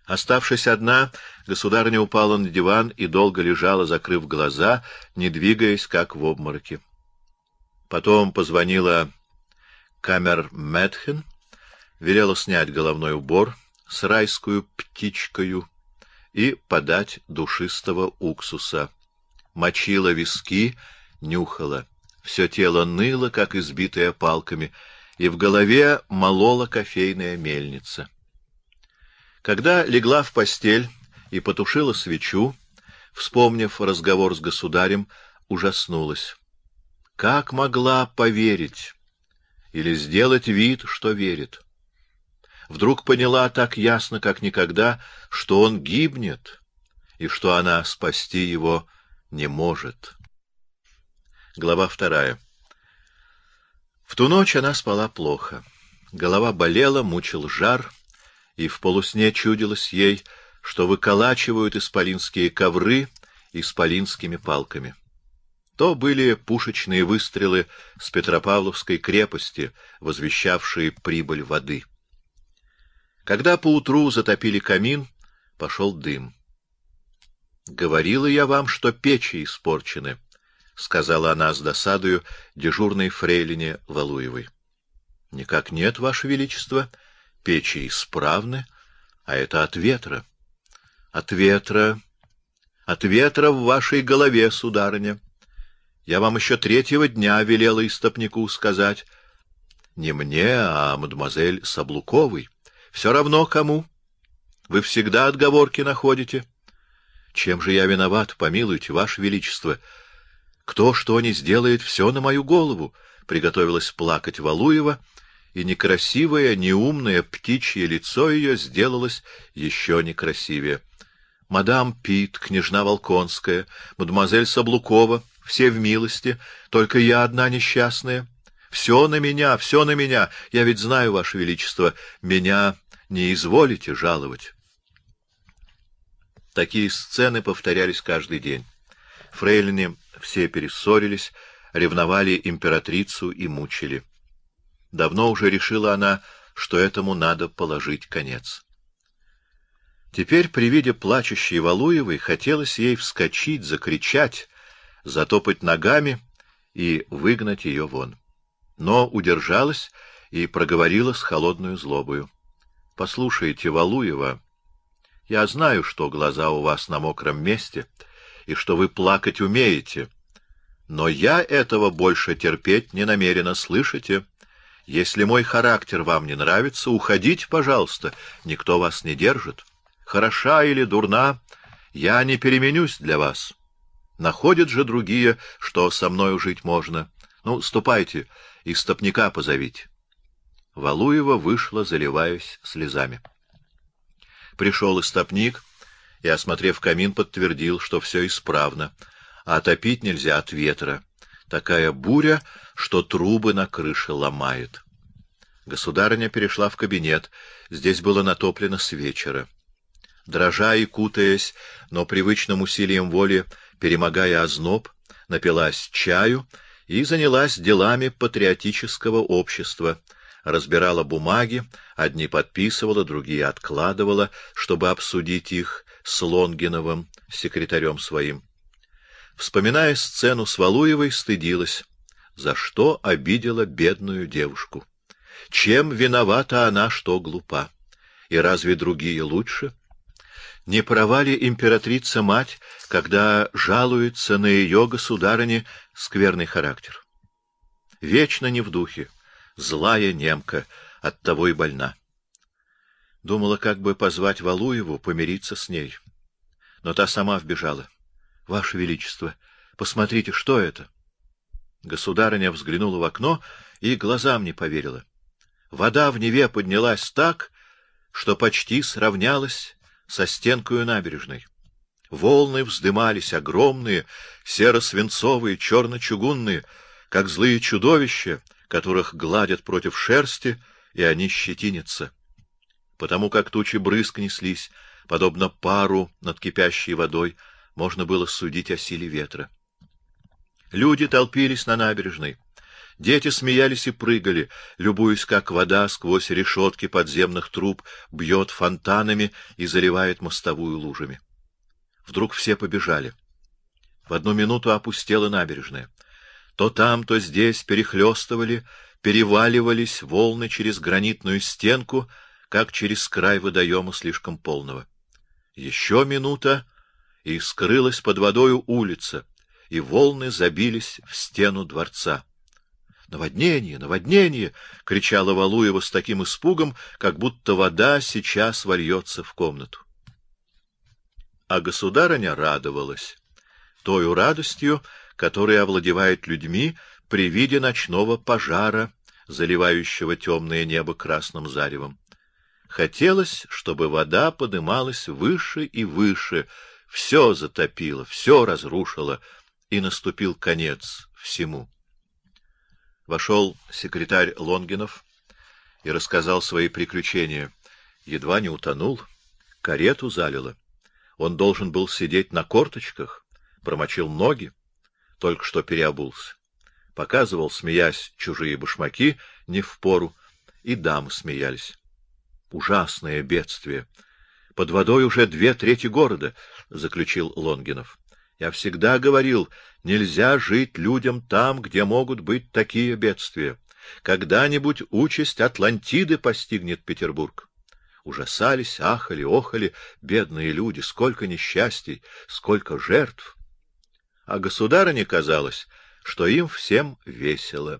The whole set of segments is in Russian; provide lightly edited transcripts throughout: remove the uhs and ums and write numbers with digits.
Оставшись одна, государыня упала на диван и долго лежала, закрыв глаза, не двигаясь, как в обмороке. Потом позвонила камермэтхен, велела снять головной убор с райскую птичкою и подать душистого уксуса. Мочила виски, нюхала. Все тело ныло, как избитое палками, и в голове молола кофейная мельница. Когда легла в постель и потушила свечу, вспомнив разговор с государем, ужаснулась. Как могла поверить или сделать вид, что верит? Вдруг поняла так ясно, как никогда, что он гибнет и что она спасти его не может. Глава 2. В ту ночь она спала плохо. Голова болела, мучил жар, и в полусне чудилось ей, что выколачивают исполинские ковры исполинскими палками. То были пушечные выстрелы с Петропавловской крепости, возвещавшие прибыль воды. Когда поутру затопили камин, пошел дым. «Говорила я вам, что печи испорчены», — сказала она с досадою дежурной фрейлине Валуевой. «Никак нет, Ваше Величество. Печи исправны, а это от ветра. От ветра. От ветра в вашей голове, сударыня. Я вам еще 3-го дня велела истопнику сказать. Не мне, а мадемуазель Саблуковой. Все равно кому. Вы всегда отговорки находите. Чем же я виноват, помилуйте, Ваше Величество? Кто что ни сделает, все на мою голову. Приготовилась плакать Валуева, и некрасивое, неумное птичье лицо ее сделалось еще некрасивее. Мадам Пит, княжна Волконская, мадемуазель Саблукова, все в милости, только я одна несчастная. Все на меня, все на меня. Я ведь знаю, Ваше Величество, меня не изволите жаловать. Такие сцены повторялись каждый день. Фрейлины все перессорились, ревновали императрицу и мучили. Давно уже решила она, что этому надо положить конец. Теперь при виде плачущей Валуевой хотелось ей вскочить, закричать, затопать ногами и выгнать ее вон. Но удержалась и проговорила с холодной злобою. — Послушайте, Валуева, я знаю, что глаза у вас на мокром месте и что вы плакать умеете, но я этого больше терпеть не намерена, слышите? Если мой характер вам не нравится, уходите, пожалуйста, никто вас не держит. Хороша или дурна, я не переменюсь для вас. Находят же другие, что со мною жить можно. Ну, ступайте, истопника позовите. Валуева вышла, заливаясь слезами. Пришел истопник и, осмотрев камин, подтвердил, что все исправно, а топить нельзя от ветра. Такая буря, что трубы на крыше ломает. Государыня перешла в кабинет. Здесь было натоплено с вечера. Дрожа и кутаясь, но привычным усилием воли, перемогая озноб, напилась чаю и занялась делами патриотического общества, разбирала бумаги, одни подписывала, другие откладывала, чтобы обсудить их с Лонгиновым, секретарем своим. Вспоминая сцену с Валуевой, стыдилась, за что обидела бедную девушку. Чем виновата она, что глупа? И разве другие лучше? Не права ли императрица-мать, когда жалуется на ее, государыне, скверный характер? Вечно не в духе, злая немка, оттого и больна. Думала, как бы позвать Валуеву, помириться с ней. Но та сама вбежала. — Ваше Величество, посмотрите, что это? Государыня взглянула в окно и глазам не поверила. Вода в Неве поднялась так, что почти сравнялась со стенкою набережной. Волны вздымались огромные, серо-свинцовые, черно-чугунные, как злые чудовища, которых гладят против шерсти, и они щетинятся. Потому как тучи брызг неслись, подобно пару над кипящей водой, можно было судить о силе ветра. Люди толпились на набережной. Дети смеялись и прыгали, любуясь, как вода сквозь решетки подземных труб бьет фонтанами и заливает мостовую лужами. Вдруг все побежали. В одну минуту опустела набережная. То там, то здесь перехлёстывали, переваливались волны через гранитную стенку, как через край водоема слишком полного. Еще минута, и скрылась под водою улица, и волны забились в стену дворца. «Наводнение! Наводнение!» — кричала Валуева с таким испугом, как будто вода сейчас вольется в комнату. А государыня радовалась тою радостью, которая овладевает людьми при виде ночного пожара, заливающего темное небо красным заревом. Хотелось, чтобы вода подымалась выше и выше, все затопило, все разрушило, и наступил конец всему. Вошел секретарь Лонгинов и рассказал свои приключения. Едва не утонул, карету залило. Он должен был сидеть на корточках, промочил ноги, только что переобулся. Показывал, смеясь, чужие башмаки не впору, и дамы смеялись. Ужасное бедствие. Под водой уже 2/3 города, — заключил Лонгинов. Я всегда говорил, нельзя жить людям там, где могут быть такие бедствия. Когда-нибудь участь Атлантиды постигнет Петербург. Ужасались, ахали, охали, бедные люди, сколько несчастий, сколько жертв. А государыне казалось, что им всем весело.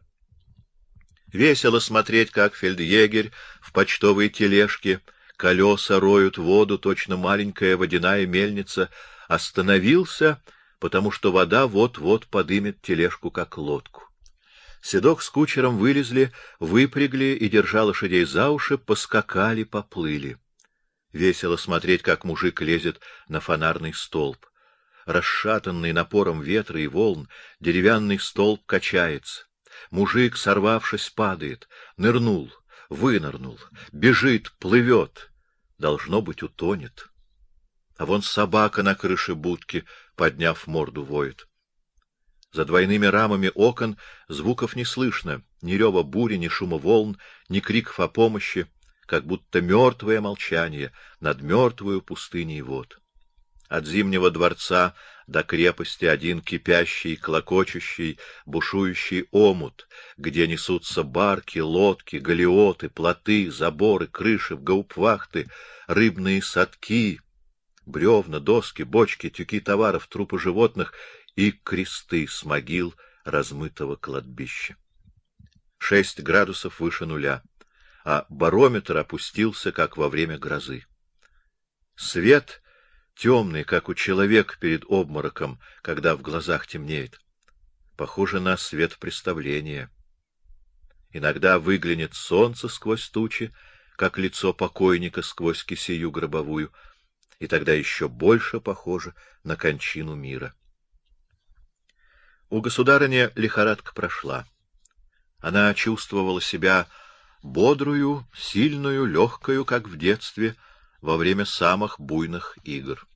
Весело смотреть, как фельдъегерь в почтовой тележке, колеса роют воду, точно маленькая водяная мельница, остановился, потому что вода вот-вот подымет тележку, как лодку. Седок с кучером вылезли, выпрягли и, держа лошадей за уши, поскакали, поплыли. Весело смотреть, как мужик лезет на фонарный столб. Расшатанный напором ветра и волн, деревянный столб качается. Мужик, сорвавшись, падает, нырнул, вынырнул, бежит, плывет. Должно быть, утонет. А вон собака на крыше будки, подняв морду, воет. За двойными рамами окон звуков не слышно, ни рева бури, ни шума волн, ни криков о помощи, как будто мертвое молчание над мертвою пустыней вод. От Зимнего дворца до крепости один кипящий, клокочущий, бушующий омут, где несутся барки, лодки, галеоты, плоты, заборы, крыши, гаупвахты, рыбные садки, бревна, доски, бочки, тюки товаров, трупы животных и кресты с могил размытого кладбища. 6 градусов выше нуля, а барометр опустился, как во время грозы. Свет темный, как у человека перед обмороком, когда в глазах темнеет. Похоже на свет представления. Иногда выглянет солнце сквозь тучи, как лицо покойника сквозь кисею гробовую, и тогда еще больше похоже на кончину мира. У государыни лихорадка прошла. Она чувствовала себя бодрую, сильную, легкою, как в детстве, во время самых буйных игр.